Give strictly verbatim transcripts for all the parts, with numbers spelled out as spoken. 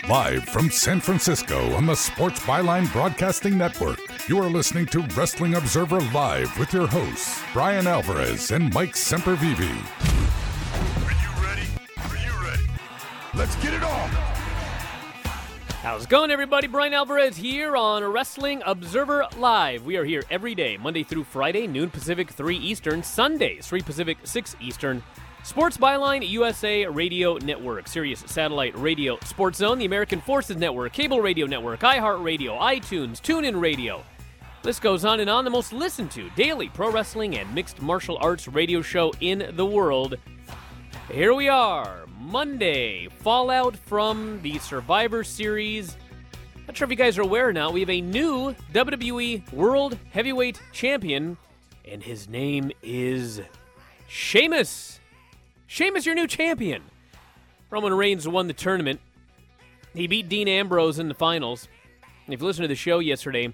Live from San Francisco on the Sports Byline Broadcasting Network, you are listening to Wrestling Observer Live with your hosts, Brian Alvarez and Mike Sempervive. Are you ready? Are you ready? Let's get it on! How's it going, everybody? Brian Alvarez here on Wrestling Observer Live. We are here every day, Monday through Friday, noon Pacific, three Eastern, Sundays, three Pacific, six Eastern. Sports Byline U S A Radio Network, Sirius Satellite Radio, Sports Zone, the American Forces Network, Cable Radio Network, iHeartRadio, iTunes, TuneIn Radio. List goes on and on. The most listened to daily pro wrestling and mixed martial arts radio show in the world. Here we are, Monday, fallout from the Survivor Series. Not sure if you guys are aware now, we have a new W W E World Heavyweight Champion, and his name is Sheamus. Sheamus, your new champion. Roman Reigns won the tournament. He beat Dean Ambrose in the finals. And if you listened to the show yesterday,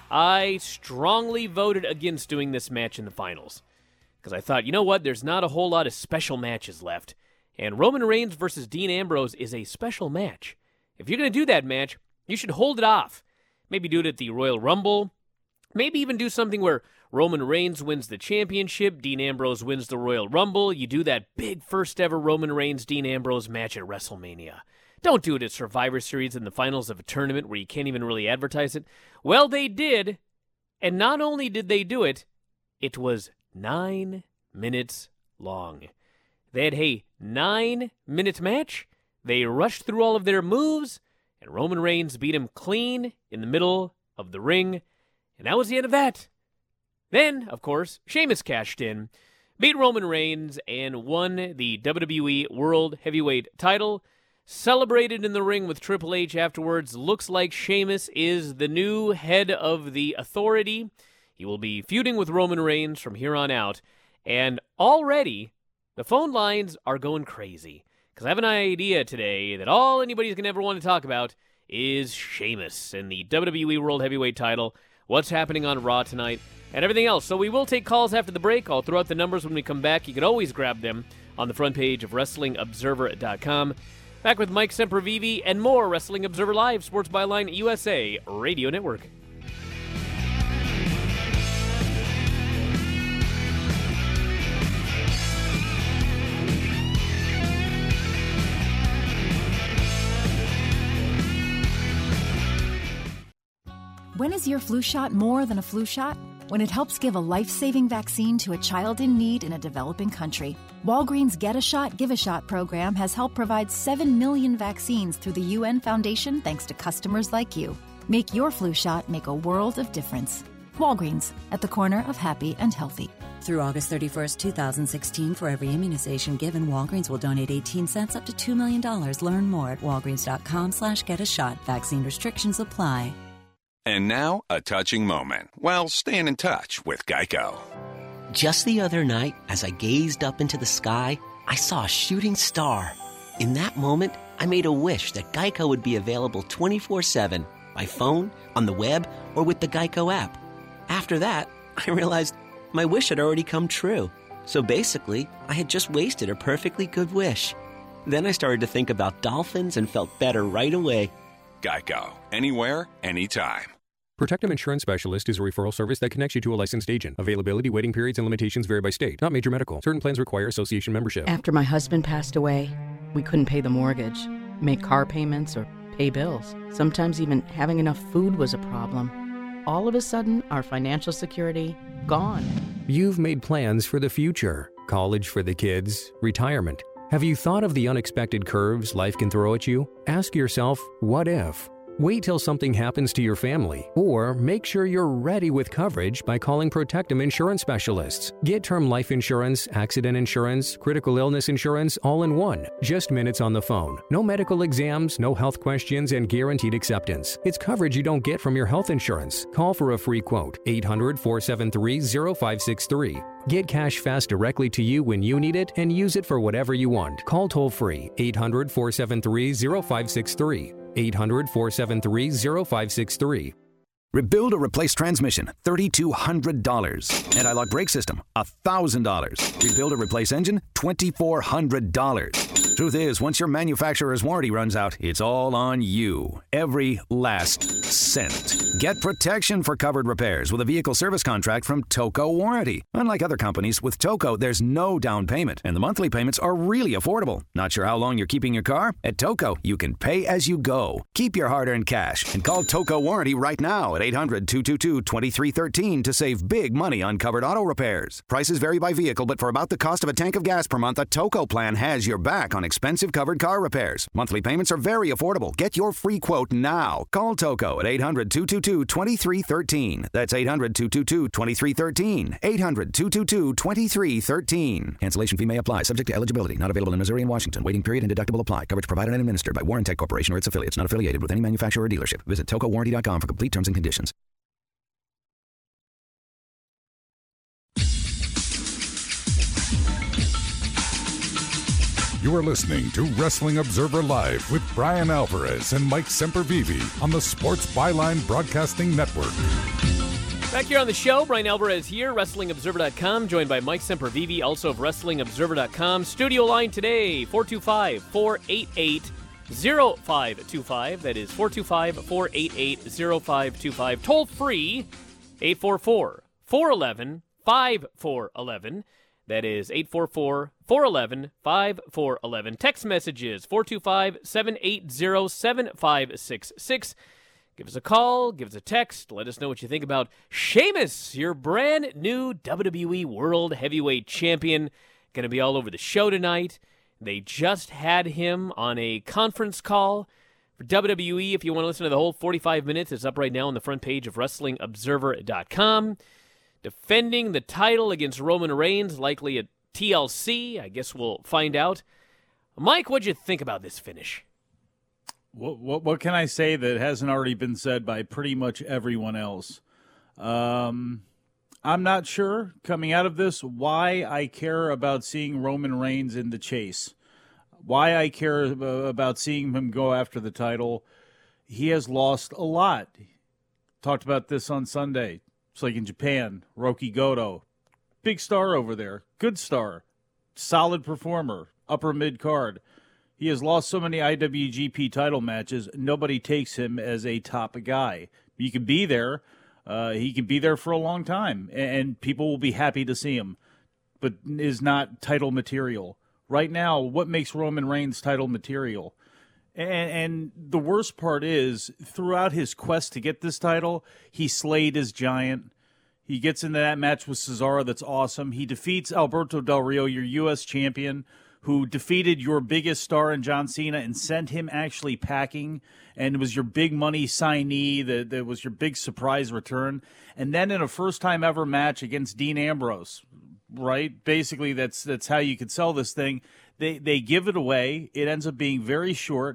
I strongly voted against doing this match in the finals. Because I thought, you know what, there's not a whole lot of special matches left. And Roman Reigns versus Dean Ambrose is a special match. If you're going to do that match, you should hold it off. Maybe do it at the Royal Rumble. Maybe even do something where Roman Reigns wins the championship, Dean Ambrose wins the Royal Rumble. You do that big first ever Roman Reigns-Dean Ambrose match at WrestleMania. Don't do it at Survivor Series in the finals of a tournament where you can't even really advertise it. Well, they did. And not only did they do it, it was nine minutes long. They had a nine-minute match. They rushed through all of their moves, and Roman Reigns beat him clean in the middle of the ring. And that was the end of that. Then, of course, Sheamus cashed in, beat Roman Reigns, and won the W W E World Heavyweight title. Celebrated in the ring with Triple H afterwards. Looks like Sheamus is the new head of the Authority. He will be feuding with Roman Reigns from here on out. And already, the phone lines are going crazy. Because I have an idea today that all anybody's going to ever want to talk about is Sheamus and the W W E World Heavyweight title. What's happening on Raw tonight, and everything else. So we will take calls after the break. I'll throw out the numbers when we come back. You can always grab them on the front page of Wrestling Observer dot com. Back with Mike Sempervive and more Wrestling Observer Live, Sports Byline U S A Radio Network. When is your flu shot more than a flu shot? When it helps give a life-saving vaccine to a child in need in a developing country. Walgreens Get a Shot, Give a Shot program has helped provide seven million vaccines through the U N Foundation thanks to customers like you. Make your flu shot make a world of difference. Walgreens, at the corner of happy and healthy. Through August thirty-first, twenty sixteen, for every immunization given, Walgreens will donate eighteen cents up to two million dollars. Learn more at walgreens.com slash get a shot. Vaccine restrictions apply. And now, a touching moment. Well, staying in touch with Geico. Just the other night, as I gazed up into the sky, I saw a shooting star. In that moment, I made a wish that Geico would be available twenty-four seven, by phone, on the web, or with the Geico app. After that, I realized my wish had already come true. So basically, I had just wasted a perfectly good wish. Then I started to think about dolphins and felt better right away. Geico. Anywhere, anytime. Protective Insurance Specialist is a referral service that connects you to a licensed agent. Availability, waiting periods, and limitations vary by state. Not major medical. Certain plans require association membership. After my husband passed away, we couldn't pay the mortgage, make car payments, or pay bills. Sometimes even having enough food was a problem. All of a sudden, our financial security, gone. You've made plans for the future. College for the kids, retirement. Have you thought of the unexpected curves life can throw at you? Ask yourself, what if? Wait till something happens to your family, or make sure you're ready with coverage by calling Protectum Insurance Specialists. Get term life insurance, accident insurance, critical illness insurance all in one. Just minutes on the phone. No medical exams, no health questions, and guaranteed acceptance. It's coverage you don't get from your health insurance. Call for a free quote, eight hundred, four seven three, zero five six three. Get cash fast directly to you when you need it and use it for whatever you want. Call toll free, eight hundred, four seven three, zero five six three. eight hundred, four seven three, zero five six three. Rebuild or replace transmission, three thousand two hundred dollars. Anti-lock brake system, one thousand dollars. Rebuild or replace engine, two thousand four hundred dollars. Truth is, once your manufacturer's warranty runs out, it's all on you. Every last cent. Get protection for covered repairs with a vehicle service contract from Toco Warranty. Unlike other companies, with Toco, there's no down payment, and the monthly payments are really affordable. Not sure how long you're keeping your car? At Toco, you can pay as you go. Keep your hard-earned cash and call Toco Warranty right now at eight hundred, two two two, two three one three to save big money on covered auto repairs. Prices vary by vehicle, but for about the cost of a tank of gas per month, a Toco plan has your back on expensive covered car repairs. Monthly payments are very affordable. Get your free quote now. Call Toco at eight hundred, two two two, two three one three. That's eight hundred, two two two, two three one three. eight hundred, two two two, two three one three. Cancellation fee may apply. Subject to eligibility. Not available in Missouri and Washington. Waiting period and deductible apply. Coverage provided and administered by Warrantech Corporation or its affiliates. Not affiliated with any manufacturer or dealership. Visit toco warranty dot com for complete terms and conditions. You are listening to Wrestling Observer Live with Brian Alvarez and Mike Sempervive on the Sports Byline Broadcasting Network. Back here on the show, Brian Alvarez here, Wrestling Observer dot com, joined by Mike Sempervive, also of Wrestling Observer dot com. Studio line today, four two five, four eight eight, zero five two five. That is four two five, four eight eight, zero five two five. Toll free, eight four four, four one one, five four one one. That is eight four four, four one one, five four one one. Text messages, four two five, seven eight zero, seven five six six. Give us a call, give us a text, let us know what you think about Sheamus, your brand new W W E World Heavyweight Champion. Going to be all over the show tonight. They just had him on a conference call for W W E. If you want to listen to the whole forty-five minutes, it's up right now on the front page of Wrestling Observer dot com. Defending the title against Roman Reigns, likely at T L C. I guess we'll find out. Mike, what'd you think about this finish? What, what, what can I say that hasn't already been said by pretty much everyone else? Um, I'm not sure, coming out of this, why I care about seeing Roman Reigns in the chase. Why I care about seeing him go after the title. He has lost a lot. Talked about this on Sunday. It's like in Japan, Roki Goto, big star over there, good star, solid performer, upper mid-card. He has lost so many I W G P title matches, nobody takes him as a top guy. You can be there. Uh, he can be there for a long time, and people will be happy to see him, but is not title material. Right now, what makes Roman Reigns title material? And, and the worst part is, throughout his quest to get this title, he slayed his giant. He gets into that match with Cesaro that's awesome. He defeats Alberto Del Rio, your U S champion, who defeated your biggest star in John Cena and sent him actually packing, and was your big money signee, that, that was your big surprise return. And then in a first-time ever match against Dean Ambrose, right? Basically, that's that's how you could sell this thing. They they give it away. It ends up being very short.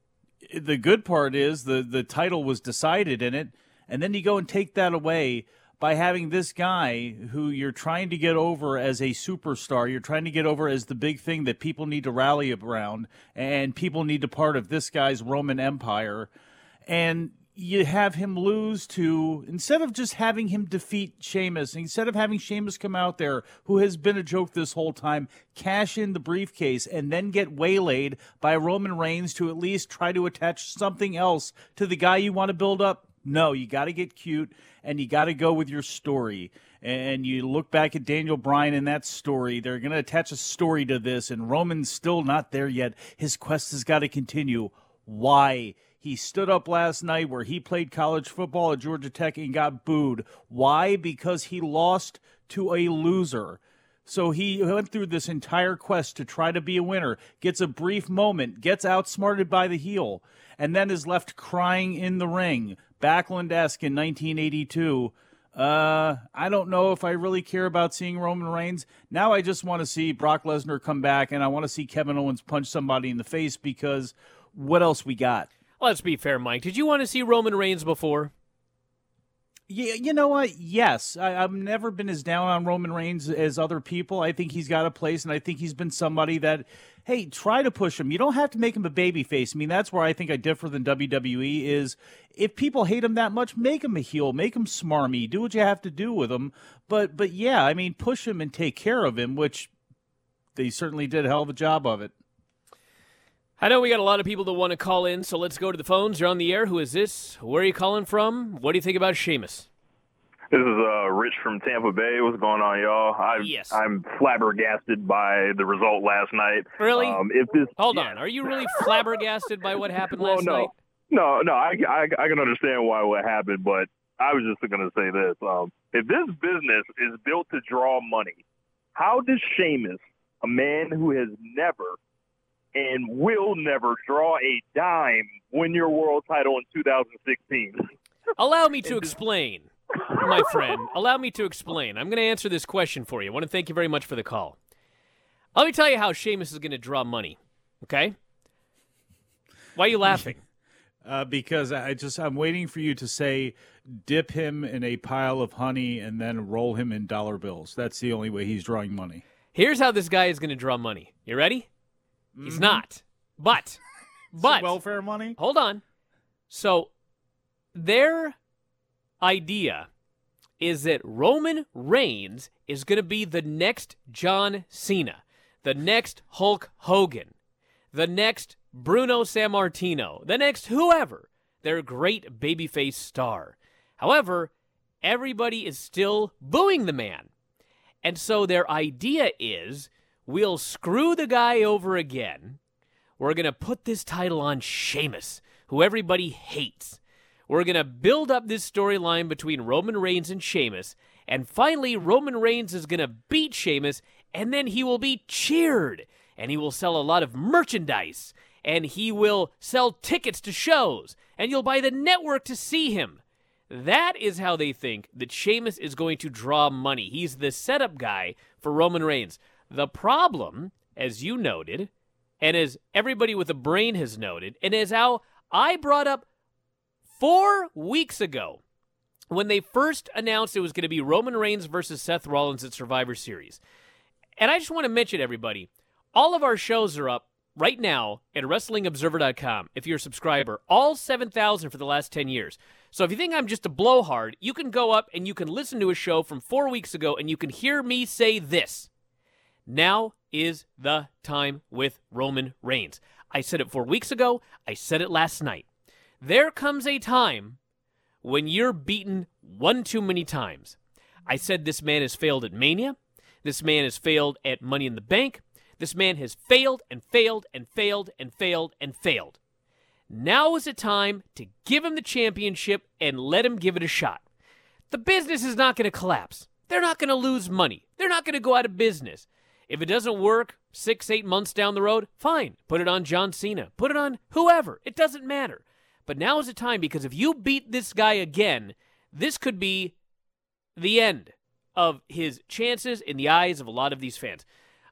The good part is the, the title was decided in it, and then you go and take that away by having this guy who you're trying to get over as a superstar. You're trying to get over as the big thing that people need to rally around, and people need to part of this guy's Roman Empire. And you have him lose to, instead of just having him defeat Sheamus, instead of having Sheamus come out there, who has been a joke this whole time, cash in the briefcase, and then get waylaid by Roman Reigns to at least try to attach something else to the guy you want to build up. No, you got to get cute, and you got to go with your story. And you look back at Daniel Bryan and that story. They're going to attach a story to this, and Roman's still not there yet. His quest has got to continue. Why? He stood up last night where he played college football at Georgia Tech and got booed. Why? Because he lost to a loser. So he went through this entire quest to try to be a winner, gets a brief moment, gets outsmarted by the heel, and then is left crying in the ring. Backlund-esque in nineteen eighty-two. Uh, I don't know if I really care about seeing Roman Reigns. Now I just want to see Brock Lesnar come back, and I want to see Kevin Owens punch somebody in the face, because what else we got? Let's be fair, Mike. Did you want to see Roman Reigns before? Yeah, you know what? Yes. I, I've never been as down on Roman Reigns as other people. I think he's got a place, and I think he's been somebody that, hey, try to push him. You don't have to make him a babyface. I mean, that's where I think I differ than W W E is, if people hate him that much, make him a heel, make him smarmy, do what you have to do with him. But, but yeah, I mean, push him and take care of him, which they certainly did a hell of a job of it. I know we got a lot of people that want to call in, so let's go to the phones. You're on the air. Who is this? Where are you calling from? What do you think about Sheamus? This is uh, Rich from Tampa Bay. What's going on, y'all? I, yes. I'm flabbergasted by the result last night. Really? Um, if this, Hold yeah. on. Are you really flabbergasted by what happened well, last no. night? No, no, I, I, I can understand why what happened, but I was just going to say this. Um, if this business is built to draw money, how does Sheamus, a man who has never and will never draw a dime, win your world title in two thousand sixteen? Allow me to explain, my friend. Allow me to explain. I'm going to answer this question for you. I want to thank you very much for the call. Let me tell you how Sheamus is going to draw money, okay? Why are you laughing? Uh, because I just I'm waiting for you to say, dip him in a pile of honey and then roll him in dollar bills. That's the only way he's drawing money. Here's how this guy is going to draw money. You ready? Mm-hmm. He's not. But, but welfare money. Hold on. So, their idea is that Roman Reigns is going to be the next John Cena, the next Hulk Hogan, the next Bruno Sammartino, the next whoever, their great babyface star. However, everybody is still booing the man. And so their idea is, we'll screw the guy over again. We're going to put this title on Sheamus, who everybody hates. We're going to build up this storyline between Roman Reigns and Sheamus, and finally Roman Reigns is going to beat Sheamus, and then he will be cheered, and he will sell a lot of merchandise, and he will sell tickets to shows, and you'll buy the network to see him. That is how they think that Sheamus is going to draw money. He's the setup guy for Roman Reigns. The problem, as you noted, and as everybody with a brain has noted, and as how I brought up four weeks ago when they first announced it was going to be Roman Reigns versus Seth Rollins at Survivor Series. And I just want to mention, everybody, all of our shows are up right now at Wrestling Observer dot com, if you're a subscriber, all seven thousand for the last ten years. So if you think I'm just a blowhard, you can go up and you can listen to a show from four weeks ago and you can hear me say this. Now is the time with Roman Reigns. I said it four weeks ago. I said it last night. There comes a time when you're beaten one too many times. I said this man has failed at Mania. This man has failed at Money in the Bank. This man has failed and failed and failed and failed and failed. Now is the time to give him the championship and let him give it a shot. The business is not going to collapse. They're not going to lose money. They're not going to go out of business. If it doesn't work six, eight months down the road, fine. Put it on John Cena. Put it on whoever. It doesn't matter. But now is the time, because if you beat this guy again, this could be the end of his chances in the eyes of a lot of these fans.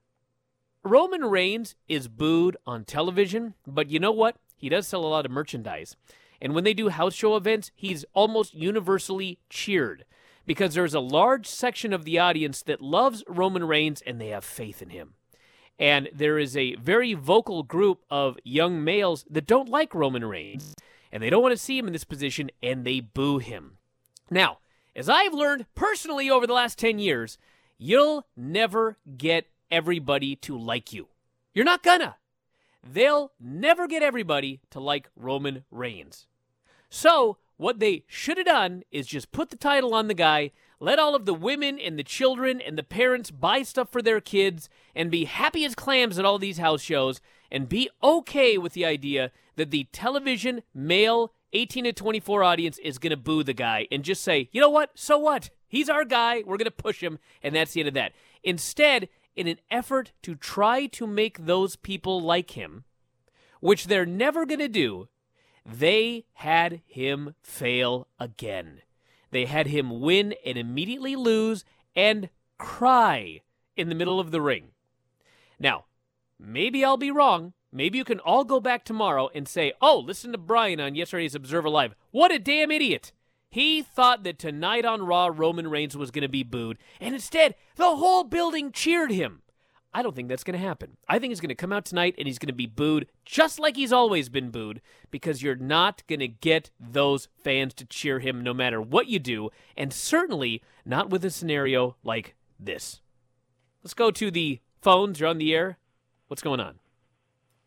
Roman Reigns is booed on television, but you know what? He does sell a lot of merchandise. And when they do house show events, he's almost universally cheered because there's a large section of the audience that loves Roman Reigns and they have faith in him. And there is a very vocal group of young males that don't like Roman Reigns and they don't want to see him in this position and they boo him. Now, as I've learned personally over the last ten years, you'll never get everybody to like you. You're not gonna. They'll never get everybody to like Roman Reigns. So, what they should have done is just put the title on the guy, let all of the women and the children and the parents buy stuff for their kids, and be happy as clams at all these house shows, and be okay with the idea that the television male eighteen to twenty-four audience is going to boo the guy, and just say, you know what, so what? He's our guy, we're going to push him, and that's the end of that. Instead, in an effort to try to make those people like him, which they're never going to do, they had him fail again. They had him win and immediately lose and cry in the middle of the ring. Now, maybe I'll be wrong. Maybe you can all go back tomorrow and say, oh, listen to Brian on yesterday's Observer Live. What a damn idiot. He thought that tonight on Raw, Roman Reigns was going to be booed, and instead, the whole building cheered him. I don't think that's going to happen. I think he's going to come out tonight and he's going to be booed just like he's always been booed, because you're not going to get those fans to cheer him no matter what you do, and certainly not with a scenario like this. Let's go to the phones. You're on the air. What's going on?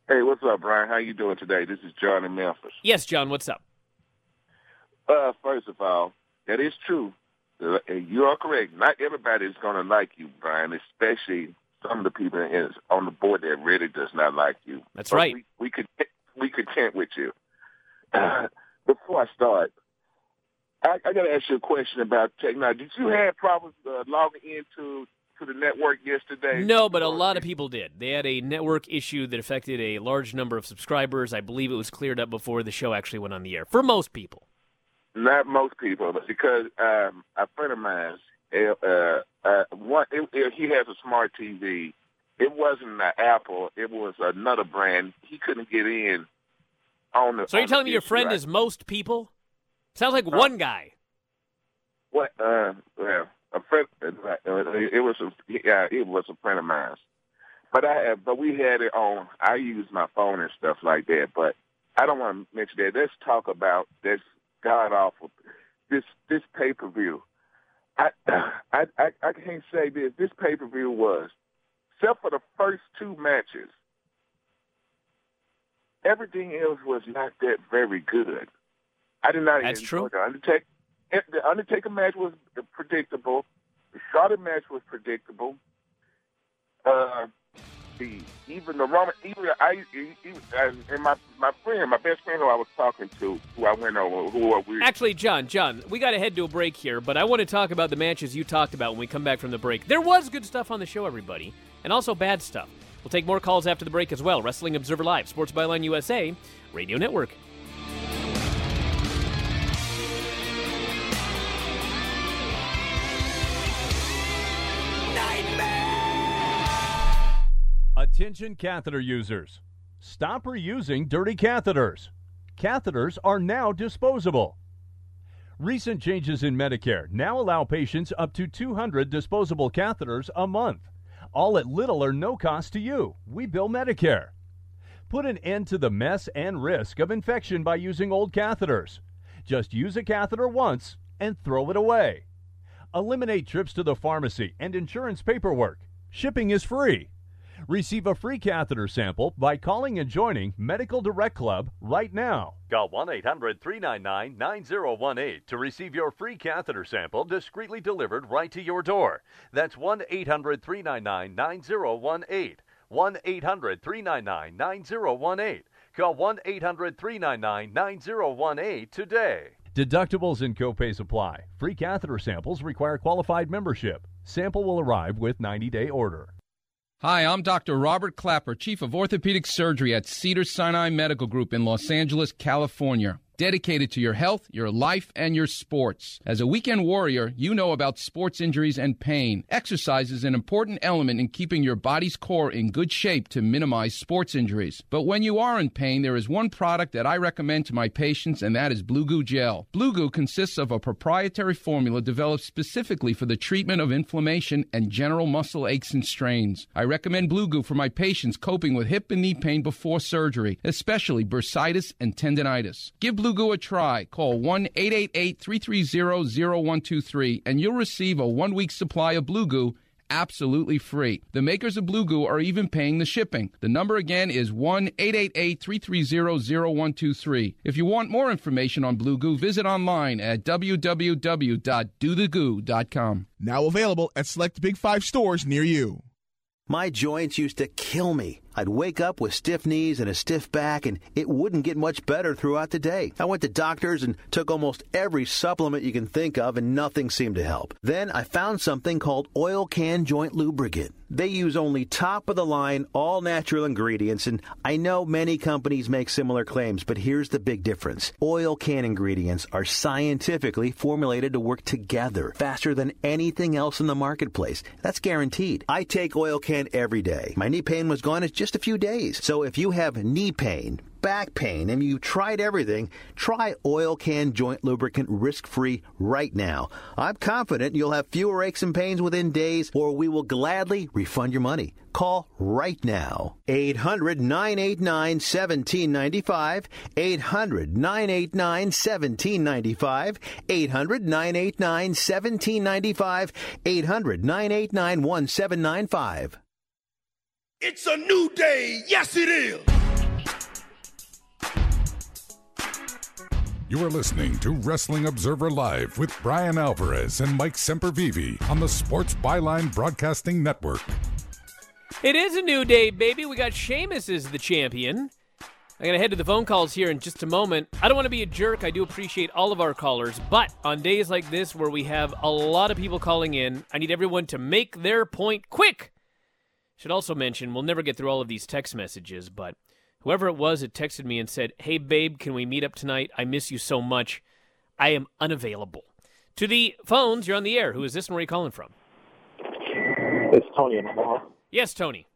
Hey, what's up, Brian? How you doing today? This is John in Memphis. Yes, John, what's up? Uh, first of all, that is true. Uh, You are correct. Not everybody is going to like you, Brian, especially some of the people is on the board that really does not like you. That's but right. We, we could we content with you. Uh, before I start, I, I got to ask you a question about technology. Did you have problems uh, logging into to the network yesterday? No, but a lot of people did. They had a network issue that affected a large number of subscribers. I believe it was cleared up before the show actually went on the air, for most people. Not most people, but because um, a friend of mine, uh, uh, one, it, it, he has a smart T V. It wasn't an Apple. It was another brand. He couldn't get in on the So you're on telling the me your issue, friend right? is most people? Sounds like Uh, one guy. What? Uh, well, a friend. Uh, it was a. Yeah, it was a friend of mine. But I have. But we had it on. I use my phone and stuff like that. But I don't want to mention that. Let's talk about this god awful. This this pay per view. I, I I I can't say this. This pay per view was, except for the first two matches, everything else was not that very good. I did not That's enjoy true. the Undertaker. The Undertaker match was predictable. The Charlotte match was predictable. Uh, the even the Roman, even I, even, uh, and my my friend, my best friend who I was talking to, who I went over, who we Actually, John, John, we got to head to a break here, but I want to talk about the matches you talked about when we come back from the break. There was good stuff on the show, everybody, and also bad stuff. We'll take more calls after the break as well. Wrestling Observer Live, Sports Byline U S A, Radio Network. Attention catheter users. Stop reusing dirty catheters. Catheters are now disposable. Recent changes in Medicare now allow patients up to two hundred disposable catheters a month, all at little or no cost to you. We bill Medicare. Put an end to the mess and risk of infection by using old catheters. Just use a catheter once and throw it away. Eliminate trips to the pharmacy and insurance paperwork. Shipping is free. Receive a free catheter sample by calling and joining Medical Direct Club right now. Call one eight hundred three nine nine nine zero one eight to receive your free catheter sample discreetly delivered right to your door. That's one eight hundred three nine nine nine zero one eight. one eight hundred three nine nine nine zero one eight. Call one eight hundred three nine nine nine zero one eight today. Deductibles and copays apply. Free catheter samples require qualified membership. Sample will arrive with ninety-day order. Hi, I'm Doctor Robert Clapper, Chief of Orthopedic Surgery at Cedars-Sinai Medical Group in Los Angeles, California. Dedicated to your health, your life, and your sports. As a weekend warrior, you know about sports injuries and pain. Exercise is an important element in keeping your body's core in good shape to minimize sports injuries. But when you are in pain, there is one product that I recommend to my patients, and that is Blue Goo Gel. Blue Goo consists of a proprietary formula developed specifically for the treatment of inflammation and general muscle aches and strains. I recommend Blue Goo for my patients coping with hip and knee pain before surgery, especially bursitis and tendinitis. Give Blue Goo a try. Call one eight eight eight, three three zero, zero one two three and you'll receive a one-week supply of Blue Goo absolutely free. The makers of Blue Goo are even paying the shipping. The number again is one eight eight eight, three three zero, zero one two three. If you want more information on Blue Goo, visit online at w w w dot do the goo dot com. Now available at select Big Five stores near you. My joints used to kill me. I'd wake up with stiff knees and a stiff back, and it wouldn't get much better throughout the day. I went to doctors and took almost every supplement you can think of, and nothing seemed to help. Then I found something called Oil Can Joint Lubricant. They use only top-of-the-line, all-natural ingredients, and I know many companies make similar claims, but here's the big difference. Oil Can ingredients are scientifically formulated to work together faster than anything else in the marketplace. That's guaranteed. I take Oil Can every day. My knee pain was gone in just a few days. So if you have knee pain, back pain, and you tried everything, try Oil Can Joint Lubricant risk-free right now. I'm confident you'll have fewer aches and pains within days, or we will gladly refund your money. Call right now. eight hundred, nine eight nine, one seven nine five. eight hundred, nine eight nine, one seven nine five. eight hundred, nine eight nine, one seven nine five. eight hundred, nine eight nine, one seven nine five. It's a new day. Yes, it is. You are listening to Wrestling Observer Live with Brian Alvarez and Mike Sempervive on the Sports Byline Broadcasting Network. It is a new day, baby. We got Sheamus as the champion. I'm going to head to the phone calls here in just a moment. I don't want to be a jerk. I do appreciate all of our callers. But on days like this where we have a lot of people calling in, I need everyone to make their point quick. Should also mention, we'll never get through all of these text messages, but whoever it was that texted me and said, hey, babe, can we meet up tonight? I miss you so much. I am unavailable. To the phones, you're on the air. Who is this and where are you calling from? It's Tony in Omaha. Yes, Tony.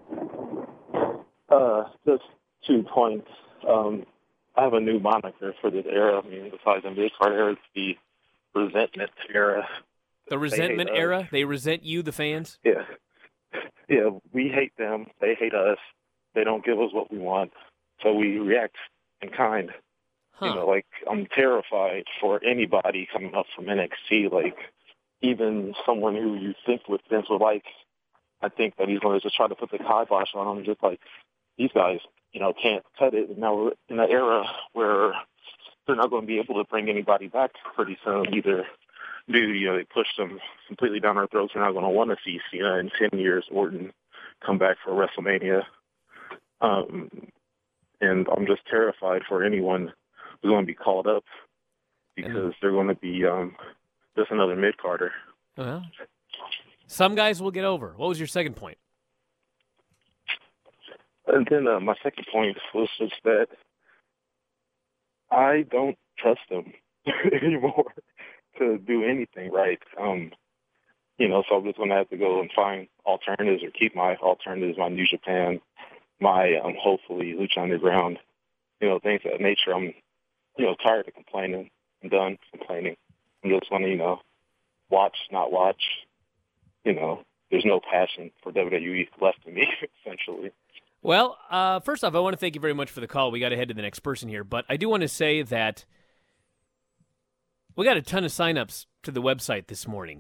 Uh, just two points. Um, I have a new moniker for this era. I mean, besides the mid-card era, it's the resentment era. The resentment they era? They resent you, the fans? Yeah. Yeah, we hate them. They hate us. They don't give us what we want. So we react in kind. Huh. You know, like, I'm terrified for anybody coming up from N X T. Like, even someone who you think with Vince would like, I think that he's going to just try to put the kibosh on them. Just like, these guys, you know, can't cut it. And now we're in an era where they're not going to be able to bring anybody back pretty soon either. Dude, you know, they pushed them completely down our throats. We're not going to want to see Cena in ten years, Orton come back for WrestleMania. Um, and I'm just terrified for anyone who's going to be called up because they're going to be um, just another mid-carder. Well, some guys will get over. What was your second point? And then uh, my second point was just that I don't trust them anymore to do anything right. Um, you know, so I'm just going to have to go and find alternatives or keep my alternatives, my New Japan, my um, hopefully Lucha Underground, you know, things of that nature. I'm, you know, tired of complaining. I'm done complaining. I'm just going to, you know, watch, not watch. You know, there's no passion for W W E left in me, essentially. Well, uh, first off, I want to thank you very much for the call. We got to head to the next person here, but I do want to say that we got a ton of signups to the website this morning.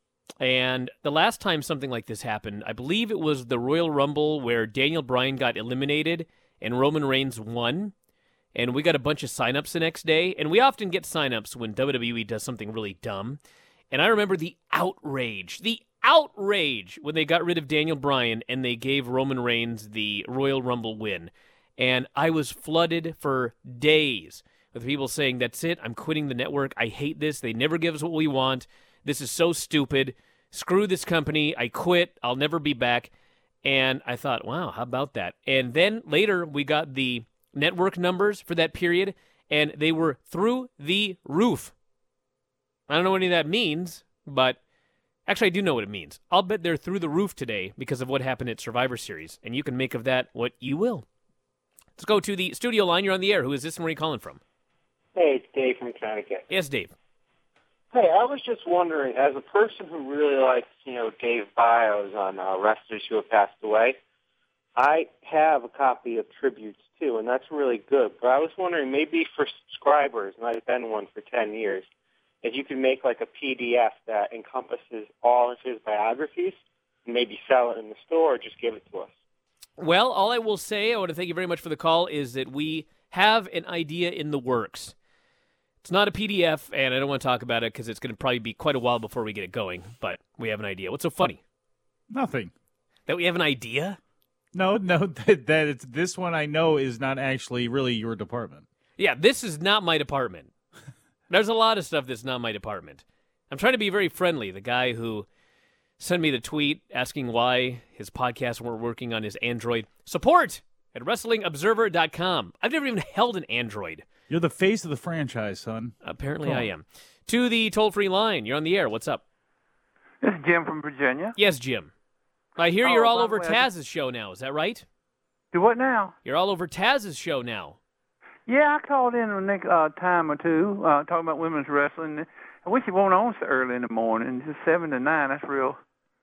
And the last time something like this happened, I believe it was the Royal Rumble where Daniel Bryan got eliminated and Roman Reigns won. And we got a bunch of signups the next day. And we often get signups when W W E does something really dumb. And I remember the outrage, the outrage when they got rid of Daniel Bryan and they gave Roman Reigns the Royal Rumble win. And I was flooded for days with people saying, that's it, I'm quitting the network, I hate this, they never give us what we want, this is so stupid, screw this company, I quit, I'll never be back. And I thought, wow, how about that? And then later we got the network numbers for that period, and they were through the roof. I don't know what any of that means, but actually I do know what it means. I'll bet they're through the roof today because of what happened at Survivor Series, and you can make of that what you will. Let's go to the studio line. You're on the air. Who is this and where are you calling from? Hey, it's Dave from Connecticut. Yes, Dave. Hey, I was just wondering, as a person who really likes, you know, Dave bios on uh, wrestlers who have passed away, I have a copy of tributes too, and that's really good. But I was wondering, maybe for subscribers, and I've been one for ten years, if you could make like a P D F that encompasses all of his biographies, and maybe sell it in the store or just give it to us. Well, all I will say, I want to thank you very much for the call, is that we have an idea in the works. It's not a P D F, and I don't want to talk about it because it's going to probably be quite a while before we get it going, but we have an idea. What's so funny? Nothing. That we have an idea? No, no, that, that it's this one I know is not actually really your department. Yeah, this is not my department. There's a lot of stuff that's not my department. I'm trying to be very friendly. The guy who sent me the tweet asking why his podcasts weren't working on his Android, support at wrestling observer dot com. I've never even held an Android. You're the face of the franchise, son. Apparently I am. To the toll-free line. You're on the air. What's up? This is Jim from Virginia. Yes, Jim. I hear oh, you're all by over way, Taz's show now. Is that right? Do what now? You're all over Taz's show now. Yeah, I called in a next, uh, time or two uh, talking about women's wrestling. I wish it won't on so early in the morning. Just seven to nine. That's real.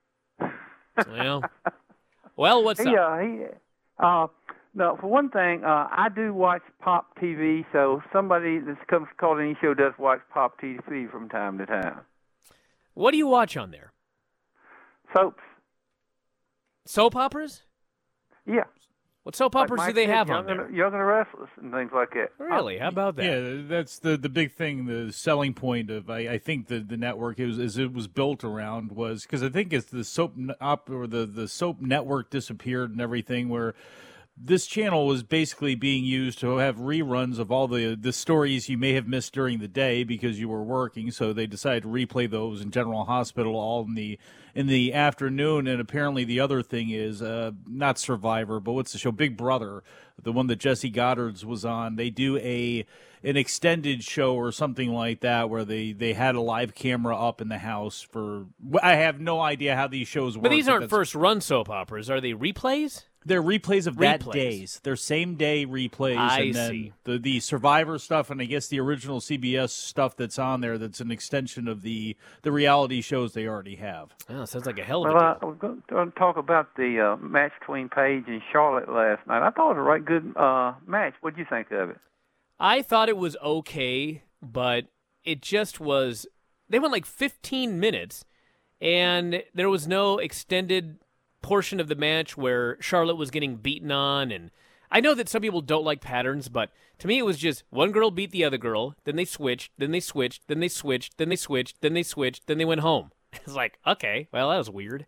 Well, well, what's he, up? Uh, he, uh, no, for one thing, uh, I do watch Pop T V, so somebody that's comes called any show does watch Pop T V from time to time. What do you watch on there? Soaps. Soap operas? Yeah. What soap Like operas Mike do they said, have Young on there? And, Young and the Restless and things like that. Really? How about that? Yeah, that's the, the big thing. The selling point of I, I think the, the network is as it was built around was because I think it's the soap op or the, the soap network disappeared and everything where this channel was basically being used to have reruns of all the the stories you may have missed during the day because you were working. So they decided to replay those in General Hospital all in the in the afternoon. And apparently the other thing is uh, not Survivor, but what's the show? Big Brother, the one that Jesse Goddard's was on. They do a an extended show or something like that where they, they had a live camera up in the house for. I have no idea how these shows work. But these aren't first run soap operas. Are they replays? They're replays of that Replays. days. They're same day replays. I and then see. The, the Survivor stuff and I guess the original C B S stuff that's on there that's an extension of the, the reality shows they already have. Oh, sounds like a hell of a Well, deal. I was going to talk about the uh, match between Paige and Charlotte last night. I thought it was a right good uh, match. What did you think of it? I thought it was okay, but it just was. They went like fifteen minutes, and there was no extended portion of the match where Charlotte was getting beaten on. And I know that some people don't like patterns, but to me it was just one girl beat the other girl, then they switched, then they switched, then they switched, then they switched, then they switched, then they went home. It's like, okay, well, that was weird.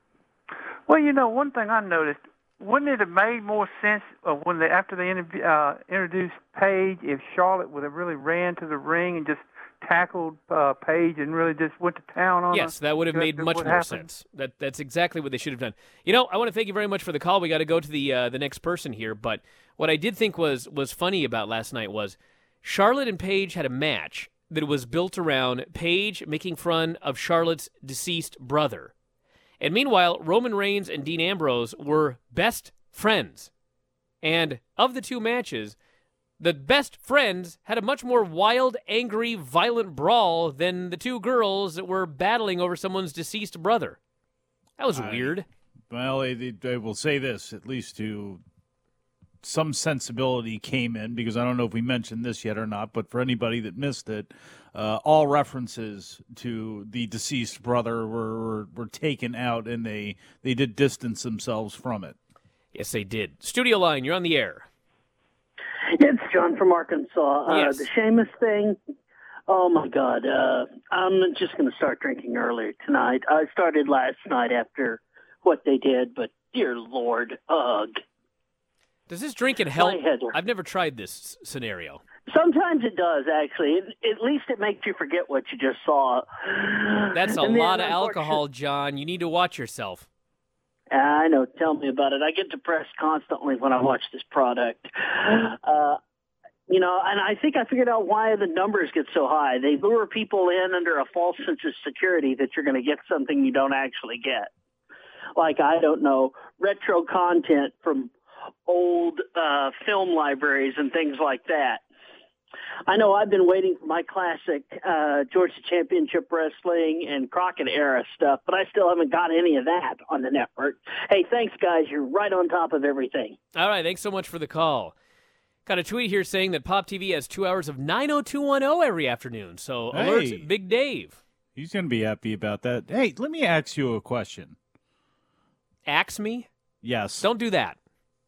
Well, you know, one thing I noticed, wouldn't it have made more sense uh, when they after they interview, uh, introduced Paige if Charlotte would have really ran to the ring and just tackled uh, Paige and really just went to town on her? Yes, that would have made That's much what more happened. sense. That That's exactly what they should have done. You know, I want to thank you very much for the call. We got to go to the uh, the next person here, but what I did think was was funny about last night was Charlotte and Paige had a match that was built around Paige making fun of Charlotte's deceased brother. And meanwhile, Roman Reigns and Dean Ambrose were best friends. And of the two matches, the best friends had a much more wild, angry, violent brawl than the two girls that were battling over someone's deceased brother. That was I- weird. Well, I, I will say this, at least to some sensibility came in, because I don't know if we mentioned this yet or not, but for anybody that missed it, uh, all references to the deceased brother were, were, were taken out, and they, they did distance themselves from it. Yes, they did. Studio line, you're on the air. It's John from Arkansas. Uh, Yes. The Sheamus thing, oh, my God. Uh, I'm just going to start drinking earlier tonight. I started last night after what they did, but dear Lord, ugh. Does this drinking help? My Heather. I've never tried this s- scenario. Sometimes it does, actually. It, at least it makes you forget what you just saw. That's a And then, lot of unfortunately- alcohol, John. You need to watch yourself. I know. Tell me about it. I get depressed constantly when I watch this product. Uh, you know, and I think I figured out why the numbers get so high. They lure people in under a false sense of security that you're going to get something you don't actually get. Like, I don't know, retro content from old uh, film libraries and things like that. I know I've been waiting for my classic uh, Georgia Championship Wrestling and Crockett era stuff, but I still haven't got any of that on the network. Hey, thanks, guys. You're right on top of everything. All right, thanks so much for the call. Got a tweet here saying that Pop T V has two hours of nine oh two one oh every afternoon, so Hey. alerts Big Dave. He's going to be happy about that. Hey, let me ask you a question. Axe me? Yes. Don't do that.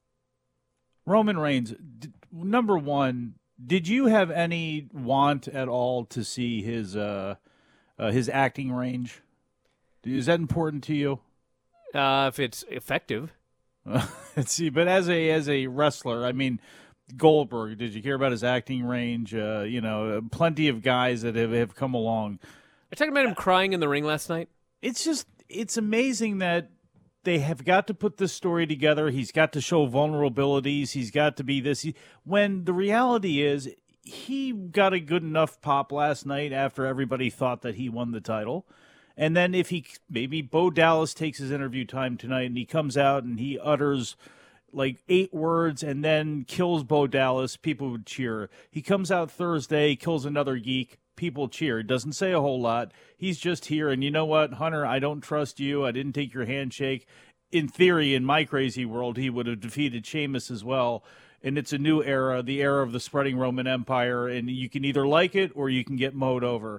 Roman Reigns, d- number one, did you have any want at all to see his uh, uh, his acting range? Is that important to you? Uh, if it's effective. Let's see, but as a as a wrestler, I mean, Goldberg, did you hear about his acting range? Uh, you know, plenty of guys that have, have come along. Are you talking about him crying in the ring last night? It's just, it's amazing that they have got to put this story together. He's got to show vulnerabilities. He's got to be this. He, when the reality is, he got a good enough pop last night after everybody thought that he won the title. And then if he, maybe Bo Dallas takes his interview time tonight and he comes out and he utters like eight words and then kills Bo Dallas, people would cheer. He comes out Thursday, kills another geek, people cheer. Doesn't say a whole lot. He's just here. And you know what, Hunter, I don't trust you. I didn't take your handshake. In theory, in my crazy world, he would have defeated Sheamus as well. And it's a new era, the era of the spreading Roman Empire. And you can either like it or you can get mowed over.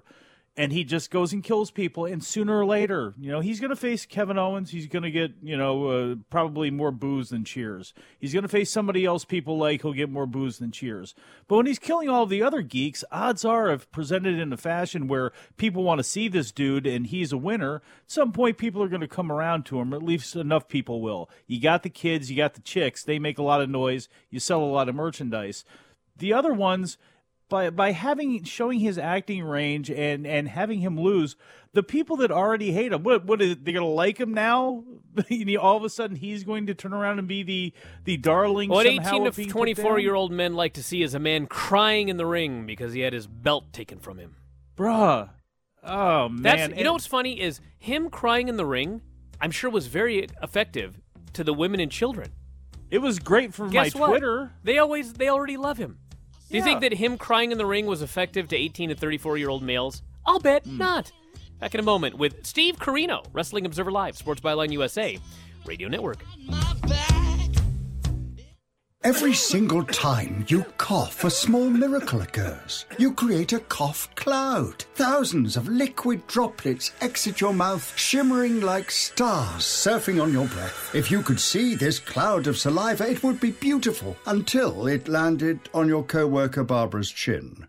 and he just goes and kills people. And sooner or later, you know, he's going to face Kevin Owens. He's going to get, you know, uh, probably more boos than cheers. He's going to face somebody else people like who'll get more boos than cheers. But when he's killing all the other geeks, odds are, if presented in a fashion where people want to see this dude and he's a winner, at some point people are going to come around to him, or at least enough people will. You got the kids, you got the chicks. They make a lot of noise. You sell a lot of merchandise. The other ones, By by having showing his acting range and, and having him lose, the people that already hate him, what what is it, they're gonna like him now? All of a sudden he's going to turn around and be the the darling. What somehow eighteen of to being twenty-four put year down? old men like to see is a man crying in the ring because he had his belt taken from him. Bruh. Oh man. That's you know what's funny is him crying in the ring, I'm sure was very effective to the women and children. It was great for Guess my what? Twitter. They always they already love him. Do you Yeah. think that him crying in the ring was effective to eighteen to thirty-four year old males? I'll bet Mm. not. Back in a moment with Steve Carino, Wrestling Observer Live, Sports Byline U S A, Radio Network. Every single time you cough, a small miracle occurs. You create a cough cloud. Thousands of liquid droplets exit your mouth, shimmering like stars surfing on your breath. If you could see this cloud of saliva, it would be beautiful, until it landed on your coworker Barbara's chin.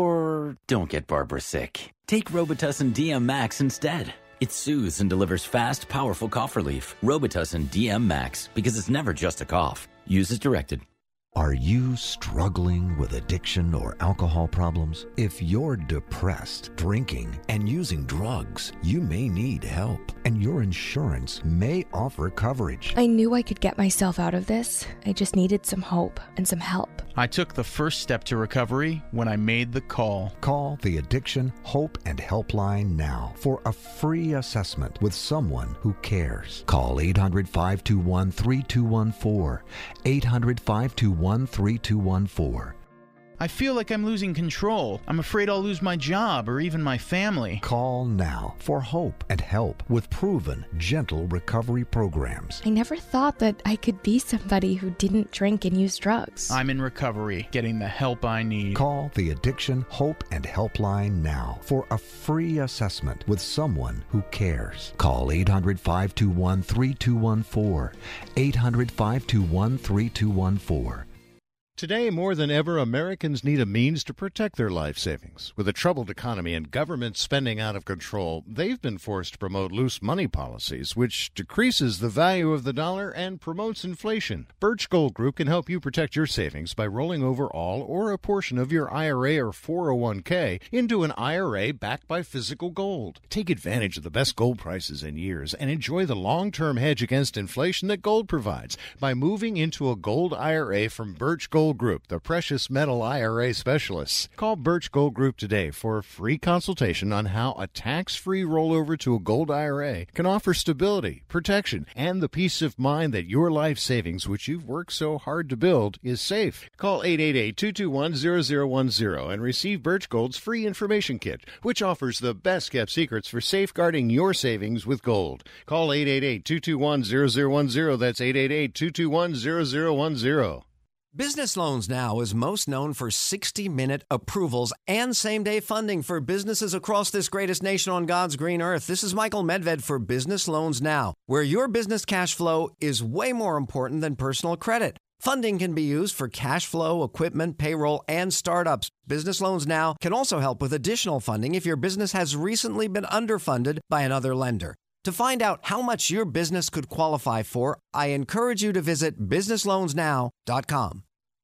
Or don't get Barbara sick. Take Robitussin D M Max instead. It soothes and delivers fast, powerful cough relief. Robitussin D M Max, because it's never just a cough. Use as directed. Are you struggling with addiction or alcohol problems? If you're depressed, drinking, and using drugs, you may need help, and your insurance may offer coverage. I knew I could get myself out of this. I just needed some hope and some help. I took the first step to recovery when I made the call. Call the Addiction, Hope, and Helpline now for a free assessment with someone who cares. Call eight hundred, five two one, three two one four. eight hundred, five two one, three two one four. I feel like I'm losing control. I'm afraid I'll lose my job or even my family. Call now for hope and help with proven, gentle recovery programs. I never thought that I could be somebody who didn't drink and use drugs. I'm in recovery, getting the help I need. Call the Addiction, Hope, and Helpline now for a free assessment with someone who cares. Call eight hundred, five two one, three two one four. eight hundred, five two one, three two one four. Today, more than ever, Americans need a means to protect their life savings. With a troubled economy and government spending out of control, they've been forced to promote loose money policies, which decreases the value of the dollar and promotes inflation. Birch Gold Group can help you protect your savings by rolling over all or a portion of your I R A or four oh one k into an I R A backed by physical gold. Take advantage of the best gold prices in years and enjoy the long-term hedge against inflation that gold provides by moving into a gold I R A from Birch Gold Group, the precious metal I R A specialists. Call Birch Gold Group today for a free consultation on how a tax-free rollover to a gold I R A can offer stability, protection, and the peace of mind that your life savings, which you've worked so hard to build, is safe. Call eight eight eight, two two one, zero zero one zero and receive Birch Gold's free information kit, which offers the best-kept secrets for safeguarding your savings with gold. Call eight eight eight, two two one, zero zero one zero. That's eight eight eight, two two one, zero zero one zero. Business Loans Now is most known for sixty-minute approvals and same-day funding for businesses across this greatest nation on God's green earth. This is Michael Medved for Business Loans Now, where your business cash flow is way more important than personal credit. Funding can be used for cash flow, equipment, payroll, and startups. Business Loans Now can also help with additional funding if your business has recently been underfunded by another lender. To find out how much your business could qualify for, I encourage you to visit business loans now dot com.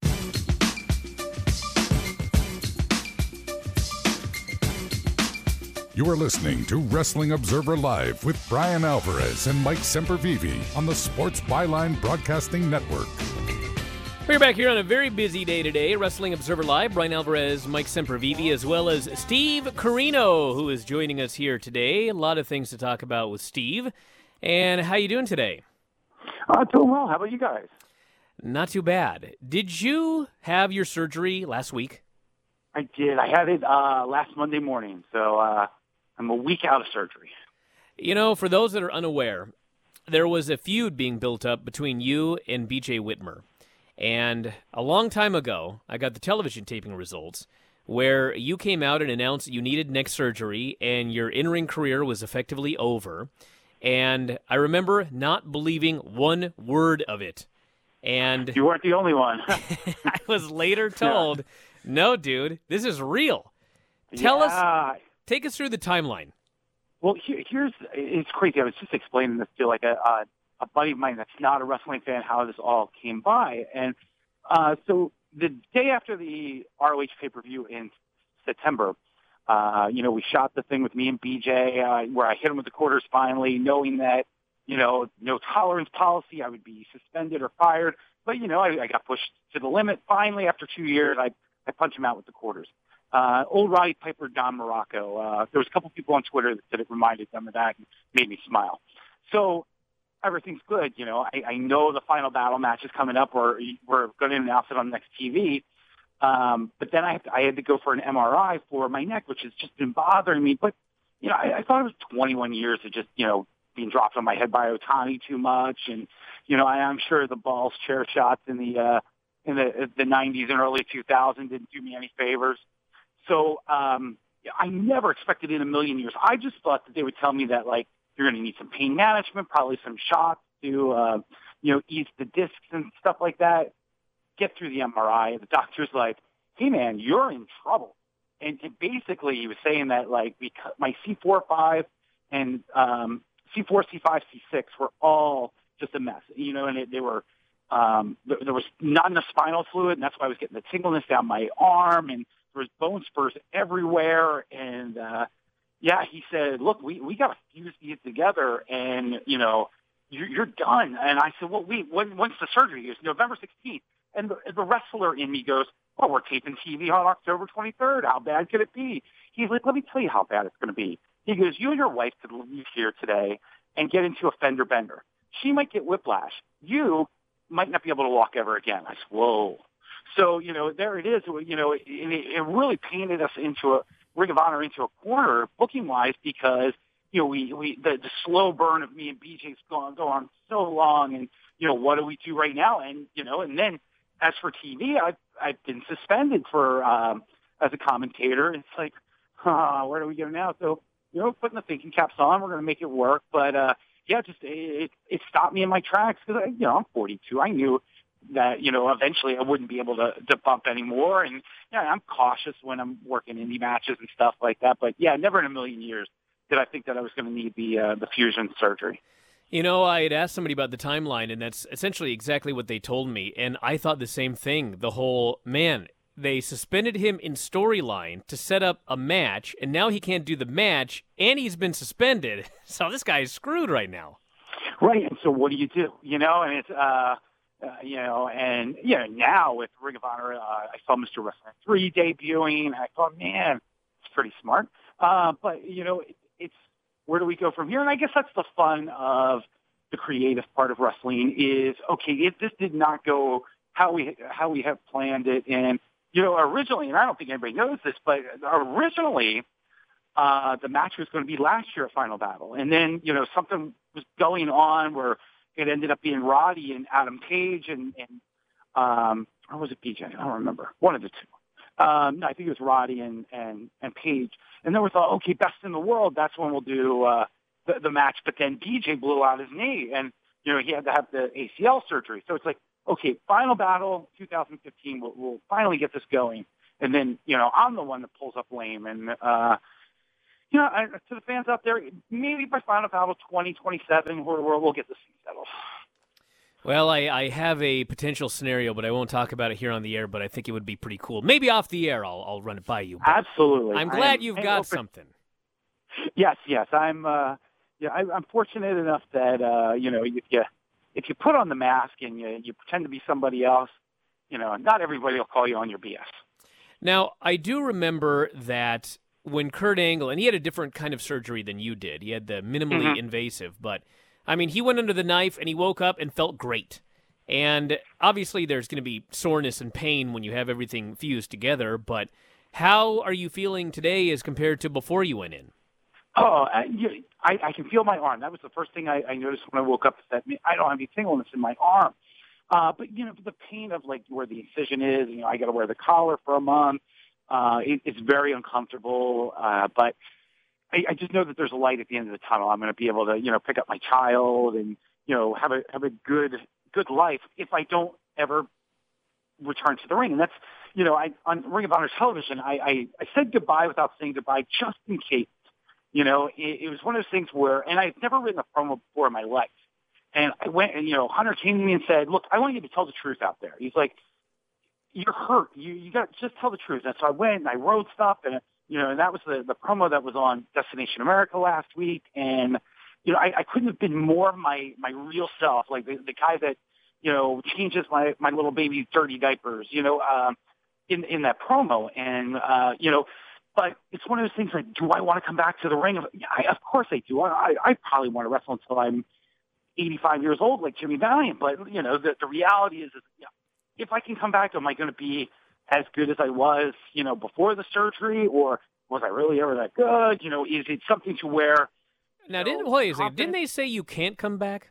You are listening to Wrestling Observer Live with Brian Alvarez and Mike Sempervive on the Sports Byline Broadcasting Network. We're back here on a very busy day today. Wrestling Observer Live, Brian Alvarez, Mike Sempervive, as well as Steve Carino, who is joining us here today. A lot of things to talk about with Steve. And how you doing today? Uh, doing well. How about you guys? Not too bad. Did you have your surgery last week? I did. I had it uh, last Monday morning, so uh, I'm a week out of surgery. You know, for those that are unaware, there was a feud being built up between you and B J Whitmer. And a long time ago, I got the television taping results where you came out and announced you needed neck surgery and your in-ring career was effectively over. And I remember not believing one word of it. And you weren't the only one. I was later told, yeah. no, dude, this is real. Tell yeah. us, take us through the timeline. Well, here, here's, it's crazy. I was just explaining this to like a, a, a buddy of mine that's not a wrestling fan, how this all came by. And uh, so the day after the R O H pay-per-view in September, uh, you know, we shot the thing with me and B J uh, where I hit him with the quarters finally, knowing that, you know, no tolerance policy, I would be suspended or fired. But, you know, I, I got pushed to the limit. Finally, after two years, I, I punched him out with the quarters. Uh, old Roddy Piper, Don Morocco. Uh, there was a couple people on Twitter that said it reminded them of that and made me smile. So everything's good. You know, I, I know the final battle match is coming up, or we're going to announce it on next T V. Um, but then I, have to, I had to go for an M R I for my neck, which has just been bothering me. But, you know, I, I thought it was twenty-one years of just, you know, being dropped on my head by Otani too much. And, you know, I, I'm sure the balls chair shots in the, uh, in the, the nineties and early two thousands didn't do me any favors. So um, I never expected in a million years. I just thought that they would tell me that, like, you're going to need some pain management, probably some shots to, uh, you know, ease the discs and stuff like that. Get through the M R I. The doctor's like, hey, man, you're in trouble. And, and basically he was saying that, like, because my C four, five, and um, C four, C five, C six were all just a mess, you know, and it, they were um, – there, there was not enough spinal fluid, and that's why I was getting the tingleness down my arm, and there was bone spurs everywhere. And, uh, yeah, he said, look, we, we got to fuse these together and, you know, you're, you're done. And I said, well, wait, when, when's the surgery? It was November sixteenth. And the, the wrestler in me goes, well, we're taping T V on October twenty-third. How bad could it be? He's like, let me tell you how bad it's going to be. He goes, you and your wife could leave here today and get into a fender bender. She might get whiplash. You might not be able to walk ever again. I said, whoa. So, you know, there it is. You know, it, it really painted us into a Ring of Honor into a corner booking-wise because, you know, we, we the, the slow burn of me and B J's gone go on so long. And, you know, what do we do right now? And, you know, and then as for T V, I've, I've been suspended for um, as a commentator. It's like, uh, where do we go now? So, you know, putting the thinking caps on, we're going to make it work. But, uh, yeah, just it, it stopped me in my tracks because, you know, I'm forty-two. I knew that, you know, eventually I wouldn't be able to, to bump anymore. And, yeah, I'm cautious when I'm working indie matches and stuff like that. But, yeah, never in a million years did I think that I was going to need the uh, the fusion surgery. You know, I had asked somebody about the timeline, and that's essentially exactly what they told me. And I thought the same thing. The whole, man, they suspended him in storyline to set up a match, and now he can't do the match, and he's been suspended. So this guy is screwed right now. Right, and so what do you do? You know, and it's, uh, uh, you know, and, you know, now with Ring of Honor, uh, I saw Mister Wrestling three debuting, and I thought, man, it's pretty smart. Uh, but, you know, it, it's, where do we go from here? And I guess that's the fun of the creative part of wrestling is, okay, if this did not go how we how we have planned it, and, you know, originally, and I don't think anybody knows this, but originally uh, the match was going to be last year at Final Battle. And then, you know, something was going on where it ended up being Roddy and Adam Page and, and um, or was it B J? I don't remember. One of the two. Um, no, I think it was Roddy and, and, and Page. And then we thought, okay, best in the world, that's when we'll do uh, the, the match. But then B J blew out his knee, and, you know, he had to have the A C L surgery. So it's like, okay, Final Battle twenty fifteen, we'll, we'll finally get this going. And then, you know, I'm the one that pulls up lame. And, uh, you know, I, to the fans out there, maybe by Final Battle twenty twenty-seven, we're, we're, we'll get this thing settled. Well, I, I have a potential scenario, but I won't talk about it here on the air, but I think it would be pretty cool. Maybe off the air I'll I'll run it by you. Absolutely. I'm glad I'm, you've I'm got open. something. Yes, yes. I'm uh, yeah, I, I'm fortunate enough that, uh, you know, if you, if you put on the mask and you, you pretend to be somebody else, you know, not everybody will call you on your B S. Now, I do remember that when Kurt Angle, and he had a different kind of surgery than you did. He had the minimally Mm-hmm. invasive, but, I mean, he went under the knife and he woke up and felt great. And obviously there's going to be soreness and pain when you have everything fused together, but how are you feeling today as compared to before you went in? Oh, I, you, I, I can feel my arm. That was the first thing I, I noticed when I woke up. Is that I don't have any tingleness in my arm. Uh, but, you know, the pain of, like, where the incision is, you know, I got to wear the collar for a month. Uh, it, it's very uncomfortable, uh, but I, I just know that there's a light at the end of the tunnel. I'm going to be able to, you know, pick up my child and, you know, have a have a good good life if I don't ever return to the ring. And that's, you know, I on Ring of Honor television, I, I, I said goodbye without saying goodbye just in case. You know, it, it was one of those things where, and I've never written a promo before in my life. And I went, and, you know, Hunter came to me and said, look, I want you to tell the truth out there. He's like, you're hurt. You you got to just tell the truth. And so I went and I wrote stuff, and, you know, and that was the, the promo that was on Destination America last week. And, you know, I, I couldn't have been more my, my real self, like the, the guy that, you know, changes my, my little baby's dirty diapers, you know, um, in, in that promo. And, uh, you know, but it's one of those things like, do I want to come back to the ring? Yeah, I, of course I do. I, I probably want to wrestle until I'm eighty-five years old like Jimmy Valiant. But, you know, the, the reality is, is you know, if I can come back, am I going to be as good as I was, you know, before the surgery? Or was I really ever that good? You know, is it something to where... Now, didn't, wait a second, didn't they say you can't come back?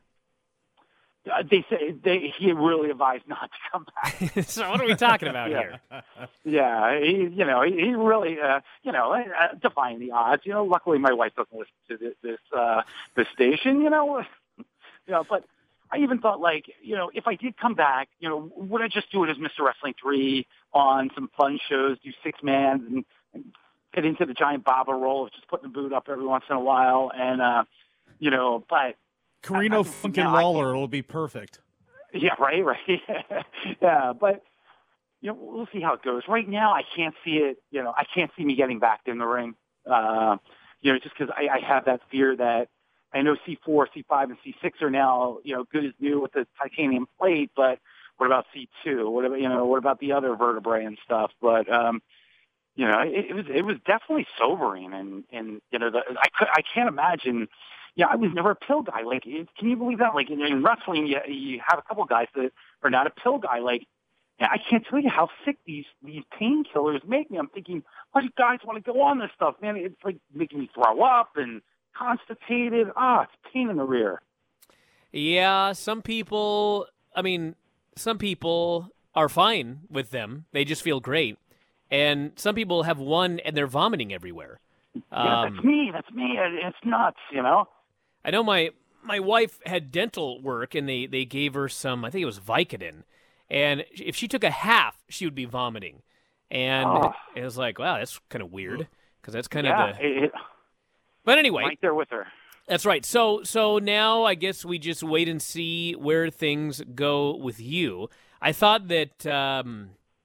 Uh, they say they, he really advised not to come back. So what are we talking about yeah. here? Yeah, he, you know, he, he really, uh, you know, uh, defying the odds. You know, luckily my wife doesn't listen to this this, uh, this station. You know, you know, but I even thought like, you know, if I did come back, you know, would I just do it as Mister Wrestling three on some fun shows, do six man, and, and get into the giant Baba role of just putting the boot up every once in a while, and uh, you know, but. Carino Funkin' Lawler will be perfect. Yeah, right, right. yeah, but you know, we'll see how it goes. Right now, I can't see it. You know, I can't see me getting back in the ring. Uh, you know, just because I, I have that fear that I know C four, C five, and C six are now, you know, good as new with the titanium plate. But what about C two? What about you know, what about the other vertebrae and stuff? But um, you know, it, it was it was definitely sobering, and and you know, the, I could, I can't imagine. Yeah, I was never a pill guy. Like, can you believe that? Like, in, in wrestling, you, you have a couple guys that are not a pill guy. Like, yeah, I can't tell you how sick these these painkillers make me. I'm thinking, why do guys want to go on this stuff, man? It's like making me throw up and constipated. Ah, it's pain in the rear. Yeah, some people, I mean, some people are fine with them. They just feel great. And some people have one and they're vomiting everywhere. Yeah, Um, that's me. That's me. It's nuts, you know? I know my my wife had dental work, and they, they gave her some, I think it was Vicodin, and if she took a half, she would be vomiting. And Oh. it was like, wow, that's kind of weird, because that's kind yeah, of the... it, it, But anyway... right there with her. That's right. So so now I guess we just wait and see where things go with you. I thought that um,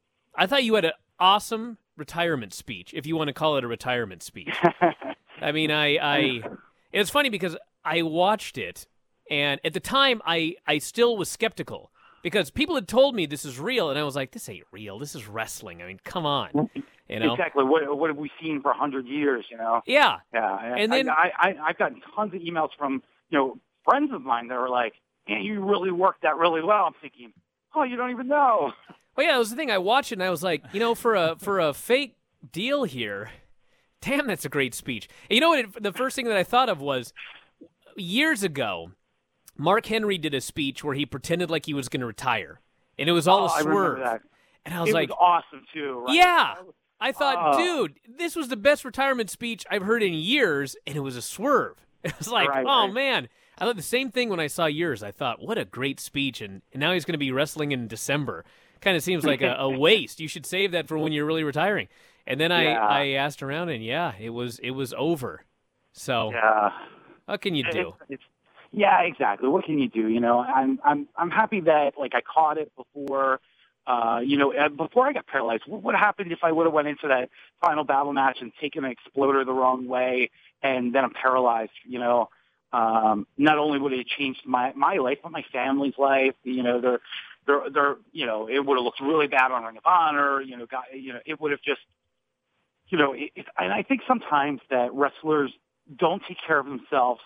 I thought you had an awesome retirement speech, if you want to call it a retirement speech. I mean, I, I it's funny because I watched it, and at the time I, I still was skeptical because people had told me this is real, and I was like, this ain't real. This is wrestling. I mean, come on. You know? Exactly. What what have we seen for a hundred years? You know. Yeah. Yeah. And then I, I I've gotten tons of emails from you know friends of mine that were like, "Man, you really worked that really well." I'm thinking, "Oh, you don't even know." Well, yeah, that was the thing. I watched it, and I was like, you know, for a for a fake deal here, damn, that's a great speech. And you know what? It, the first thing that I thought of was years ago, Mark Henry did a speech where he pretended like he was going to retire, and it was all Oh, a I remember swerve. that. And I was it like, was awesome too. Right? yeah. I thought, Oh. dude, this was the best retirement speech I've heard in years, and it was a swerve. It was like, Right, oh, right. man. I thought the same thing when I saw yours. I thought, what a great speech, and, and now he's going to be wrestling in December. Kind of seems like a, a waste. You should save that for when you're really retiring. And then I, Yeah. I asked around, and yeah, it was it was over. So Yeah. what can you do? It's, it's, yeah, exactly. What can you do? You know, I'm I'm I'm happy that like I caught it before. Uh, you know, uh, before I got paralyzed, what would have happened if I would have went into that final battle match and taken an exploder the wrong way, and then I'm paralyzed? You know, um, not only would it have changed my my life, but my family's life. You know, they're they're they're you know, it would have looked really bad on Ring of Honor. You know, got you know, it would have just, you know, it, it, and I think sometimes that wrestlers don't take care of themselves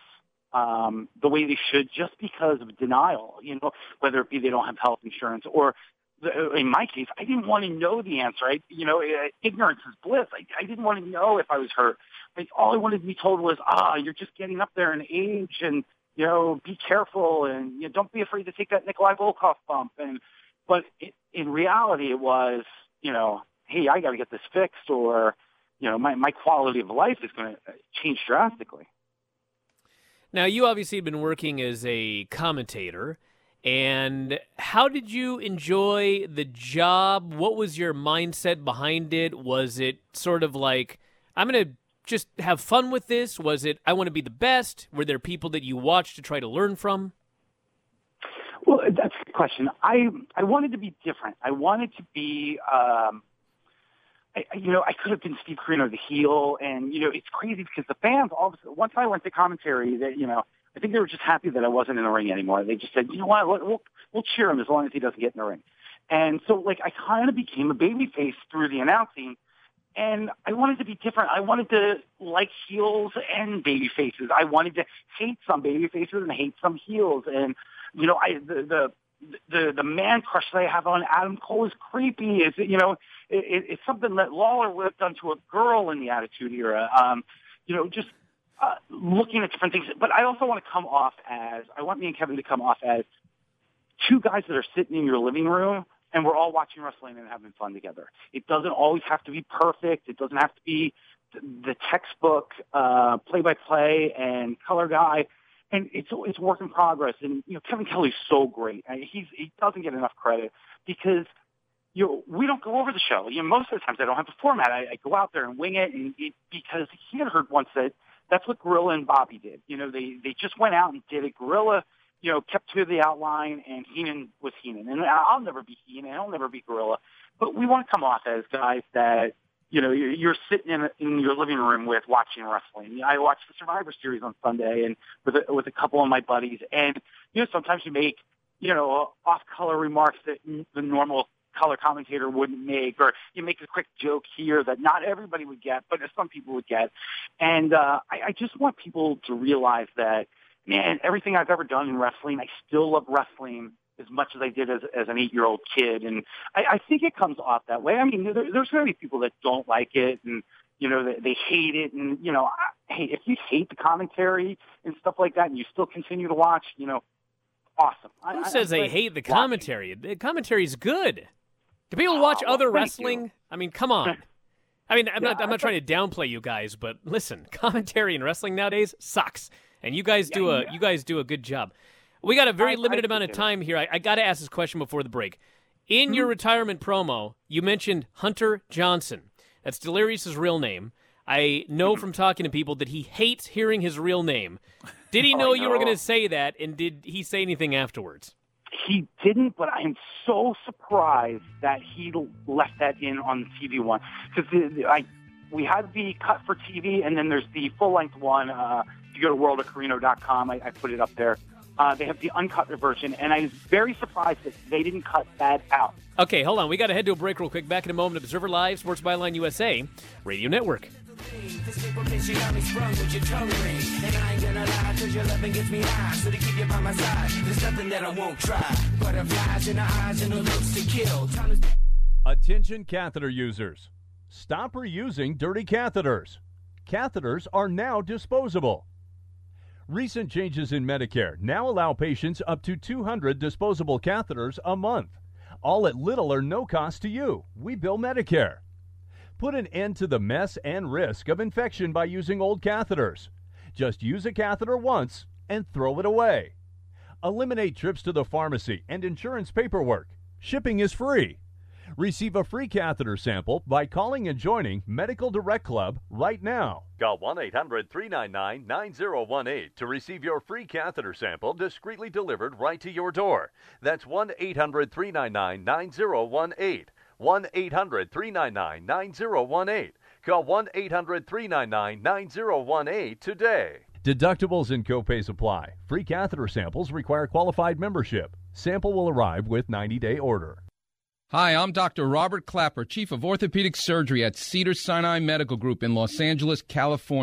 um, the way they should just because of denial. You know, whether it be they don't have health insurance or in my case, I didn't want to know the answer. I, you know, ignorance is bliss. I, I didn't want to know if I was hurt. Like, all I wanted to be told was, ah, you're just getting up there in age, and you know, be careful, and you know, don't be afraid to take that Nikolai Volkov bump. And but it, in reality, it was, you know, hey, I got to get this fixed, or, you know, my, my quality of life is going to change drastically. Now, you obviously have been working as a commentator, and how did you enjoy the job? What was your mindset behind it? Was it sort of like, I'm going to just have fun with this? Was it, I want to be the best? Were there people that you watched to try to learn from? Well, that's a good question. I, I wanted to be different. I wanted to be, um, I, you know, I could have been Steve Corino, the heel, and, you know, it's crazy because the fans, all of a sudden, once I went to commentary, that, you know, I think they were just happy that I wasn't in the ring anymore. They just said, you know what, we'll, we'll cheer him as long as he doesn't get in the ring. And so, like, I kind of became a babyface through the announcing, and I wanted to be different. I wanted to like heels and babyfaces. I wanted to hate some babyfaces and hate some heels. And, you know, I the the the, the man crush that I have on Adam Cole is creepy. It's, you know, it, it's something that Lawler would have done to a girl in the Attitude Era. Um, you know, just uh, looking at different things. But I also want to come off as, I want me and Kevin to come off as two guys that are sitting in your living room and we're all watching wrestling and having fun together. It doesn't always have to be perfect. It doesn't have to be the textbook uh, play-by-play and color guy. And it's it's work in progress. And, you know, Kevin Kelly's so great. I mean, he's, he doesn't get enough credit because, you know, we don't go over the show. You know, most of the times I don't have a format. I, I go out there and wing it, and it because he had heard once that that's what Gorilla and Bobby did. You know, they, they just went out and did it. Gorilla, you know, kept to the outline, and Heenan was Heenan. And I'll never be Heenan. I'll never be Gorilla. But we want to come off as guys that, you know, you're, you're sitting in, in your living room with watching wrestling. I watched the Survivor Series on Sunday and with a, with a couple of my buddies. And, you know, sometimes you make, you know, off-color remarks that the normal color commentator wouldn't make, or you make a quick joke here that not everybody would get, but some people would get. And uh, I, I just want people to realize that, man, everything I've ever done in wrestling, I still love wrestling as much as I did as, as an eight-year-old kid. And I, I think it comes off that way. I mean, there, there's going to be people that don't like it and, you know, they, they hate it. And, you know, I, hey, if you hate the commentary and stuff like that and you still continue to watch, you know, awesome. Who I, says I, they I, hate the commentary? The commentary is good. Do people watch oh, other well, wrestling? you. I mean, come on. I mean, I'm yeah, not I'm not trying to downplay you guys, but listen, commentary in wrestling nowadays sucks. And you guys do yeah, a yeah. you guys do a good job. We got a very I, limited I amount of it. time here. I, I got to ask this question before the break. In Mm-hmm. your retirement promo, you mentioned Hunter Johnson. That's Delirious's real name. I know Mm-hmm. from talking to people that he hates hearing his real name. Did he Oh, know I you were know. going to say that, and did he say anything afterwards? He didn't, but I am so surprised that he left that in on the T V one. Because I, we had the cut for T V, and then there's the full-length one. Uh, if you go to world of corino dot com, I, I put it up there. Uh, they have the uncut version, and I was very surprised that they didn't cut that out. Okay, hold on. We got to head to a break real quick. Back in a moment. Observer Live, Sports Byline U S A, Radio Network. Attention catheter users. Stop reusing dirty catheters. Catheters are now disposable. Recent changes in Medicare now allow patients up to two hundred disposable catheters a month, all at little or no cost to you. We bill Medicare. Put an end to the mess and risk of infection by using old catheters. Just use a catheter once and throw it away. Eliminate trips to the pharmacy and insurance paperwork. Shipping is free. Receive a free catheter sample by calling and joining Medical Direct Club right now. Call one eight hundred three nine nine nine zero one eight to receive your free catheter sample discreetly delivered right to your door. That's one eight hundred three nine nine nine zero one eight. one eight hundred three nine nine nine zero one eight. Call one eight hundred three nine nine nine zero one eight today. Deductibles and copays apply. Free catheter samples require qualified membership. Sample will arrive with ninety-day order. Hi, I'm Doctor Robert Clapper, Chief of Orthopedic Surgery at Cedars-Sinai Medical Group in Los Angeles, California.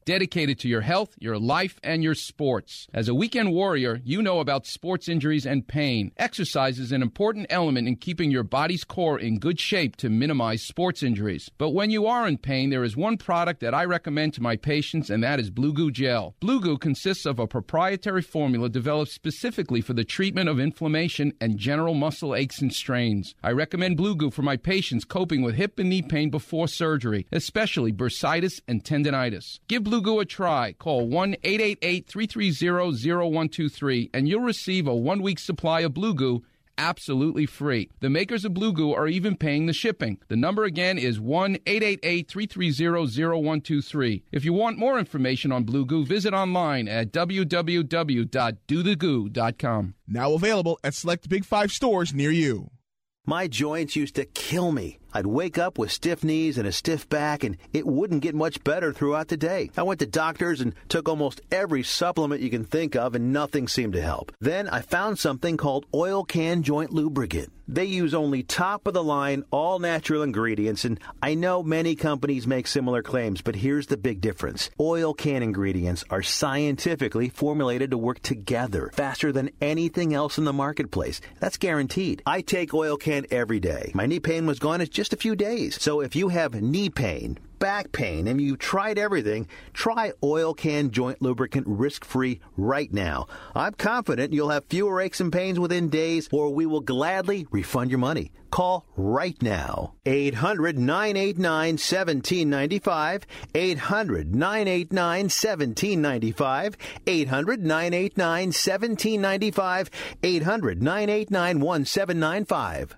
dedicated to your health, your life, and your sports. As a weekend warrior, you know about sports injuries and pain. Exercise is an important element in keeping your body's core in good shape to minimize sports injuries. But when you are in pain, there is one product that I recommend to my patients, and that is Blue Goo Gel. Blue Goo consists of a proprietary formula developed specifically for the treatment of inflammation and general muscle aches and strains. I recommend Blue Goo for my patients coping with hip and knee pain before surgery, especially bursitis and tendinitis. Give Blue Goo a try. Call one eight eight eight, three three zero, zero one two three and you'll receive a one-week supply of Blue Goo absolutely free. The makers of Blue Goo are even paying the shipping. The number again is one eight eight eight, three three zero, zero one two three. If you want more information on Blue Goo, visit online at w w w dot do the goo dot com. Now available at select Big Five stores near you. My joints used to kill me. I'd wake up with stiff knees and a stiff back, and it wouldn't get much better throughout the day. I went to doctors and took almost every supplement you can think of, and nothing seemed to help. Then I found something called Oil Can Joint Lubricant. They use only top-of-the-line, all-natural ingredients, and I know many companies make similar claims, but here's the big difference. Oil Can ingredients are scientifically formulated to work together faster than anything else in the marketplace. That's guaranteed. I take Oil Can every day. My knee pain was gone in just a few days. So if you have knee pain, back pain, and you've tried everything, try Oil Can Joint Lubricant risk-free right now. I'm confident you'll have fewer aches and pains within days, or we will gladly refund your money. Call right now. eight hundred, nine eight nine, one seven nine five. eight hundred, nine eight nine, one seven nine five. eight hundred, nine eight nine, one seven nine five. eight hundred, nine eight nine, one seven nine five.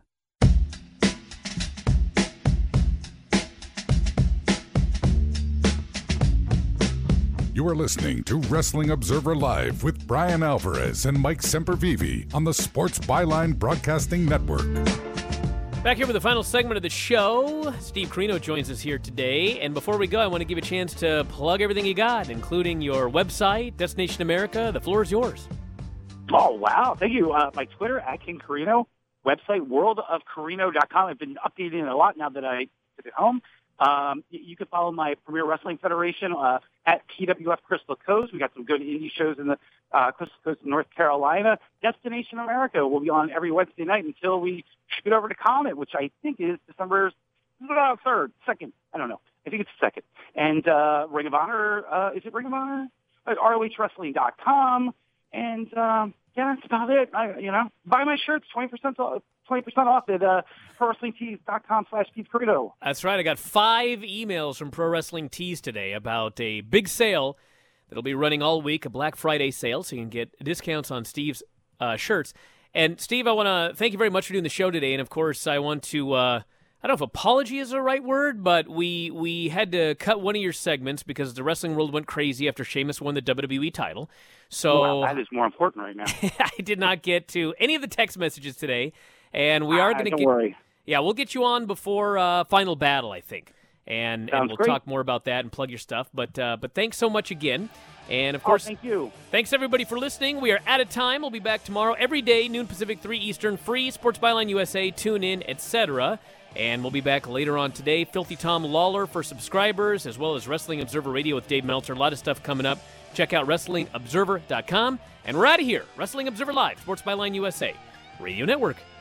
You are listening to Wrestling Observer Live with Brian Alvarez and Mike Sempervive on the Sports Byline Broadcasting Network. Back here with the final segment of the show. Steve Carino joins us here today. And before we go, I want to give you a chance to plug everything you got, including your website, Destination America. The floor is yours. Oh, wow. Thank you. Uh, my Twitter, at King Carino. Website, world of carino dot com. I've been updating it a lot now that I sit at home. Um, you can follow my Premier Wrestling Federation uh, at P W F Crystal Coast. We got some good indie shows in the uh, Crystal Coast, North Carolina. Destination America will be on every Wednesday night until we shoot over to Comet, which I think is December third, second. I don't know. I think it's the second. And uh, Ring of Honor, uh, is it Ring of Honor? At R O H wrestling dot com. And um, yeah, that's about it. I, you know, buy my shirts, twenty percent off. twenty percent off at uh, pro wrestling tees dot com slash Steve Carino. That's right. I got five emails from Pro Wrestling Tees today about a big sale that'll be running all week, a Black Friday sale, so you can get discounts on Steve's uh, shirts. And, Steve, I want to thank you very much for doing the show today. And, of course, I want to, uh, I don't know if apology is the right word, but we, we had to cut one of your segments because the wrestling world went crazy after Sheamus won the W W E title. So well, that is more important right now. I did not get to any of the text messages today. And we are ah, going to get. Don't worry. Yeah, we'll get you on before uh, Final Battle, I think, and Sounds and we'll great. talk more about that and plug your stuff. But uh, but thanks so much again, and of course, oh, thank you. Thanks everybody for listening. We are out of time. We'll be back tomorrow every day, noon Pacific, three Eastern, free Sports Byline U S A, tune in, et cetera. And we'll be back later on today. Filthy Tom Lawler for subscribers, as well as Wrestling Observer Radio with Dave Meltzer. A lot of stuff coming up. Check out wrestling observer dot com, and we're out of here. Wrestling Observer Live, Sports Byline U S A Radio Network.